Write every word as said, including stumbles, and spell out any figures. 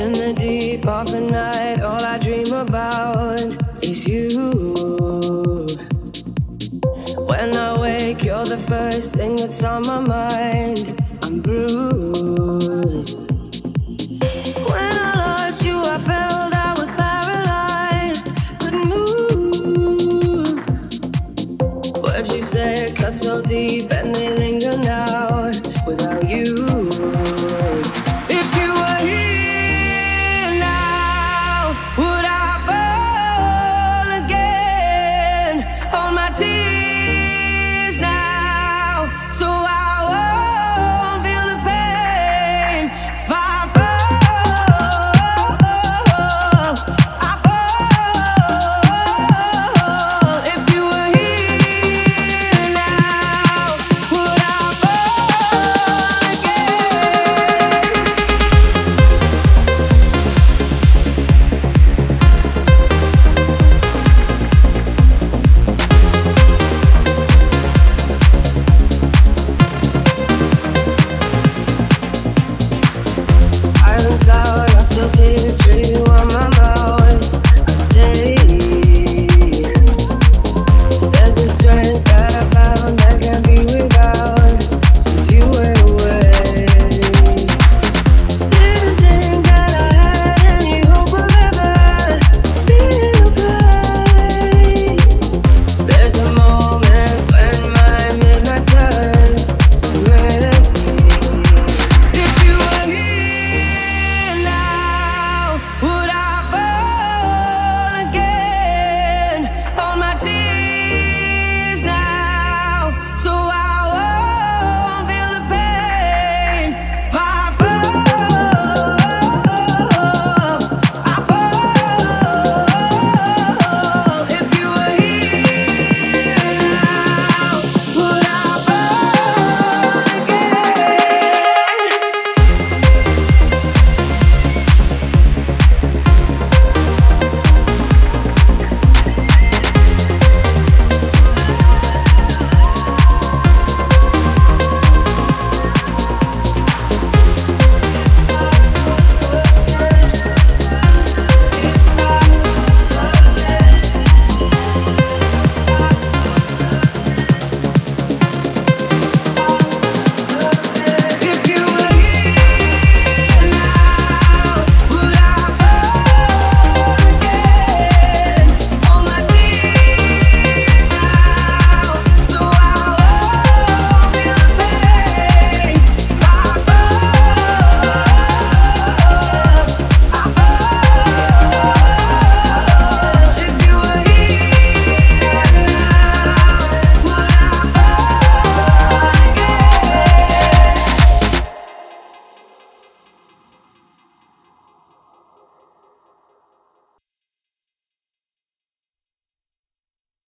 In the deep of the night, all I dream about is you. When I wake, you're the first thing that's on my mind. I'm bruised. When I lost you, I felt I was paralyzed, couldn't move. Words you say cut so deep and they linger now without you.